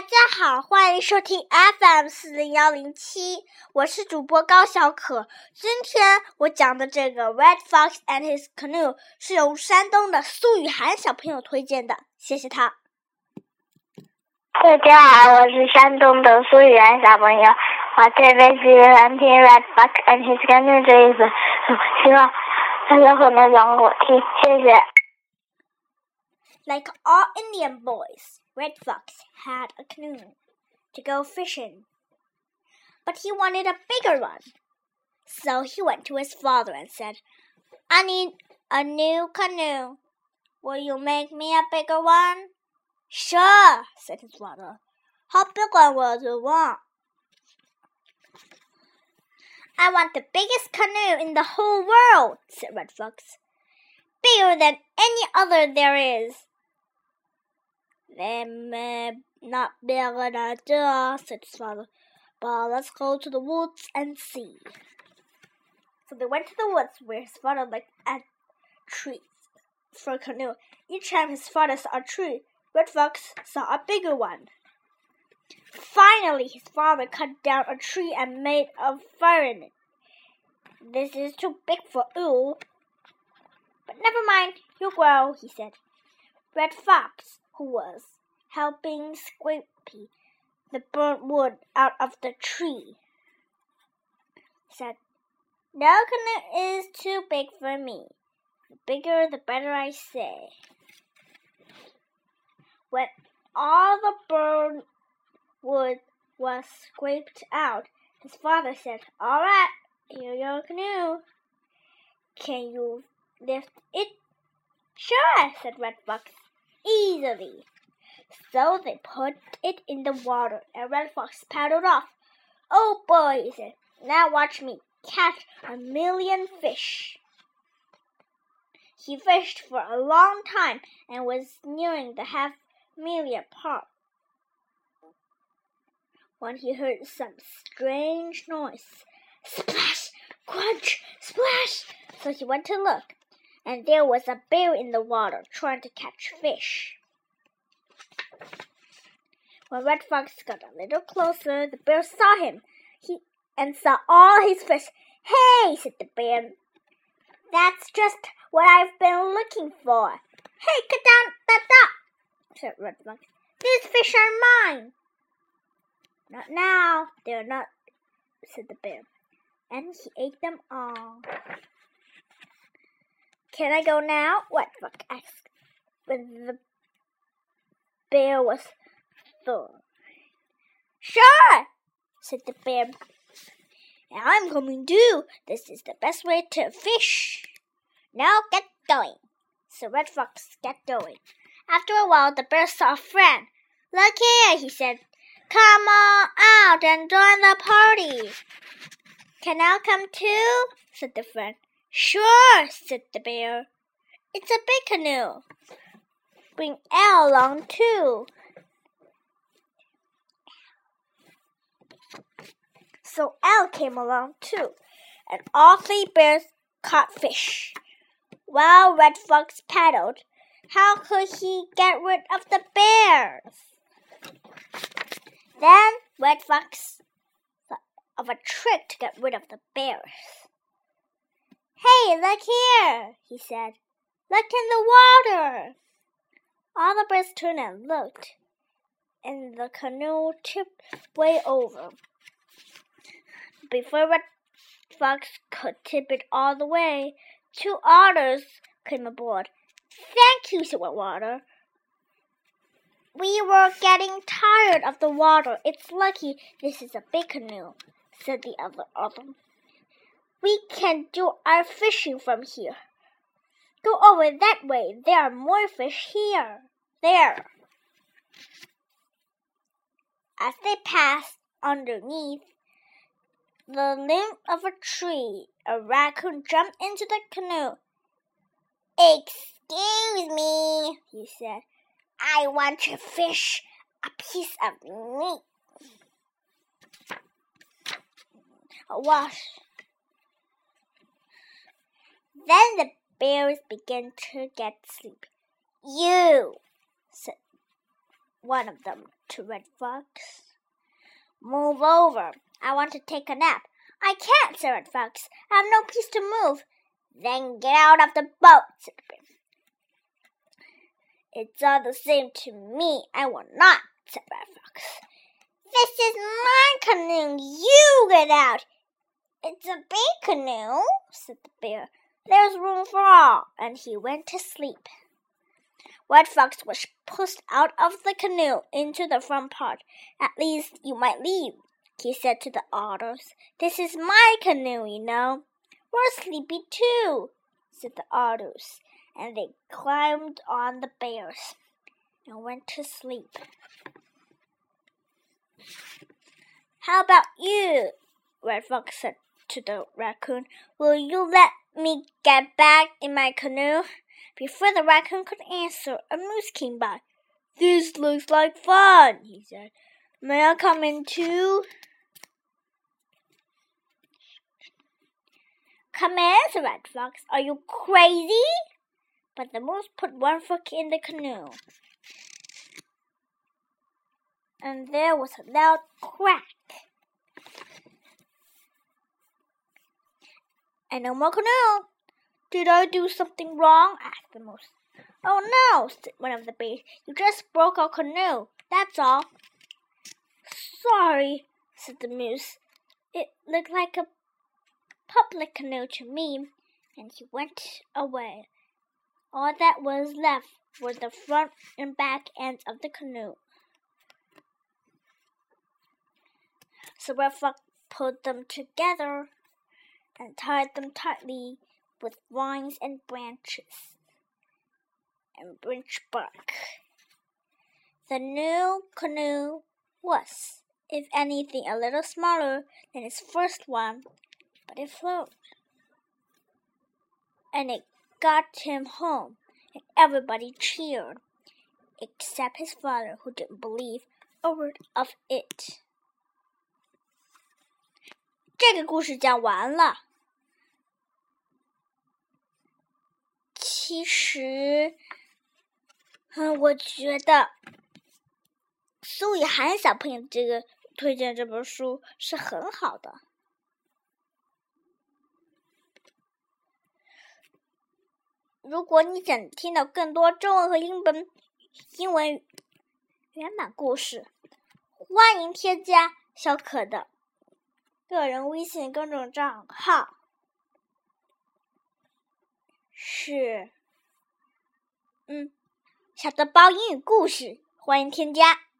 大家好，欢迎收听 FM40107，我是主播高小可。今天我讲的这个 Red Fox and His Canoe 是由山东的苏雨涵小朋友推荐的，谢谢他。 大家好，我是山东的苏雨涵小朋友，我特别喜欢听 Red Fox and His Canoe 这一本书，希望大家会能讲给我听，谢谢。 Like all Indian boys, Red Fox had a canoe to go fishing, but he wanted a bigger one. So he went to his father and said, "I need a new canoe. Will you make me a bigger one?" "Sure," said his father. "How big one will you want?" "I want the biggest canoe in the whole world," said Red Fox. "Bigger than any other there is." "Then not bigger than that," said his father. "But let's go to the woods and see." So they went to the woods where his father liked a tree for a canoe. Each time his father saw a tree, Red Fox saw a bigger one. Finally, his father cut down a tree and made a fire in it. "This is too big for you." "But never mind, you'll grow," he said. Red Fox, who was helping Scrapey the burnt wood out of the tree, said, "No canoe is too big for me. The bigger the better, I say." When all the burnt wood was scraped out, his father said, "All right, here's your canoe. Can you lift it?" "Sure," said Red Fox, "easily." So they put it in the water, and Red Fox paddled off. "Oh boy," he said, "now watch me catch 1,000,000 fish." He fished for a long time and was nearing the half-million part when he heard some strange noise. Splash, crunch, splash! So he went to look, and there was a bear in the water trying to catch fish. When Red Fox got a little closer, the bear saw him and saw all his fish. "Hey," said the bear, "that's just what I've been looking for." "Hey, cut down that dog," said Red Fox. "These fish are mine." "Not now, they're not," said the bear, and he ate them all. "Can I go now?" Red Fox asked when the bear was through. "Sure," said the bear. "And I'm coming too. This is the best way to fish." "Now get going." So Red Fox got going. After a while, the bear saw a friend. "Look here," he said. "Come on out and join the party." "Can I come too?" said the friend. "Sure," said the bear. "It's a big canoe. Bring Elle along too." So Elle came along too, and all three bears caught fish. While Red Fox paddled, how could he get rid of the bears? Then Red Fox thought of a trick to get rid of the bears. "Hey, look here," he said. "Look in the water." All the bears turned and looked, and the canoe tipped way over. Before Red Fox could tip it all the way, 2 otters came aboard. "Thank you," said Water. "We were getting tired of the water. It's lucky this is a big canoe," said the other otter. "We can do our fishing from here. Go over that way. There are more fish here. There." As they passed underneath the limb of a tree, a raccoon jumped into the canoe. "Excuse me," he said. "I want to fish a piece of meat." Wash. Then the bears began to get sleepy. "You," said one of them, to Red Fox. Move over. I want to take a nap. I can't, said Red Fox. I have no place to move. Then get out of the boat, said the bear. It's all the same to me. I will not, said Red Fox. This is my canoe. You get out. It's a big canoe, said the bear. There's room for all. And he went to sleep. Red Fox was pushed out of the canoe into the front part. At least you might leave, he said to the otters. This is my canoe, you know. We're sleepy too, said the otters, and they climbed on the bears and went to sleep. How about you? Red Fox said to the raccoon. Will you let me get back in my canoe? Before the raccoon could answer, a moose came by. This looks like fun, he said. May I come in too? Come in, said Red Fox. Are you crazy? But the moose put one foot in the canoe. And there was a loud crack. And no more canoe. Did I do something wrong? Asked the moose. Oh no, said one of the bears. You just broke our canoe. That's all. Sorry, said the moose. It looked like a public canoe to me. And he went away. All that was left were the front and back ends of the canoe. So Red Fox put them together and tied them tightly with vines and branches and birch bark. The new canoe was, if anything, a little smaller than his first one, but it floated. And it got him home, and everybody cheered, except his father, who didn't believe a word of it. 这个故事讲完了。其实，我觉得苏雨涵小朋友这个推荐这本书是很好的。如果你想听到更多中文和英文原版故事，欢迎添加小可的个人微信公众账号，是小的包英语故事，欢迎添加。